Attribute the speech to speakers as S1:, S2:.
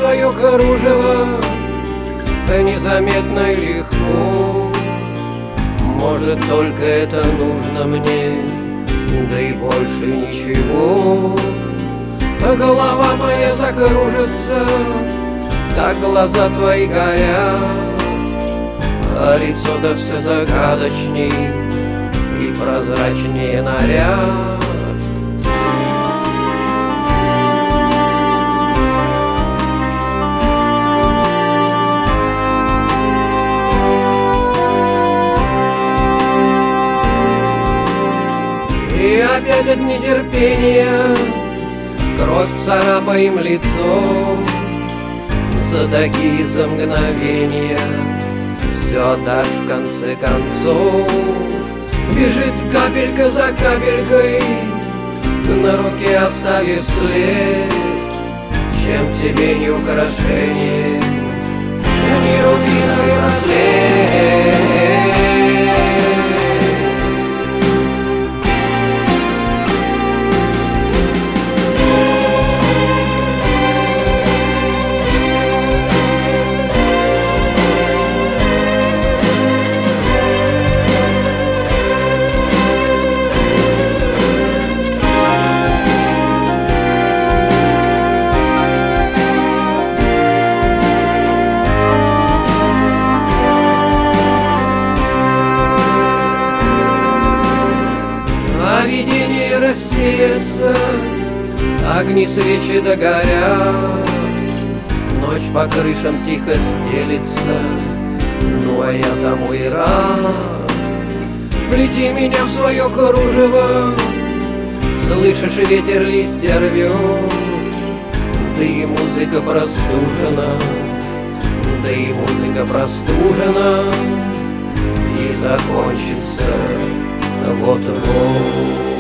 S1: свое кружево незаметно и легко. Может, только это нужно мне, да и больше ничего. Голова моя закружится, так глаза твои горят, а лицо да все загадочней и прозрачнее наряд. И опять от нетерпения кровь царапаем лицо. За такие за мгновения все отдашь в конце концов. Бежит капелька за капелькой, на руке оставив след. Чем тебе не украшение, не рубиновый браслет. Видение рассеется, огни свечи догорят, ночь по крышам тихо стелится, ну а я тому и рад. Вплети меня в свое кружево, слышишь, ветер листья рвет, да и музыка простужена, да и музыка простужена, и закончится вот-вот.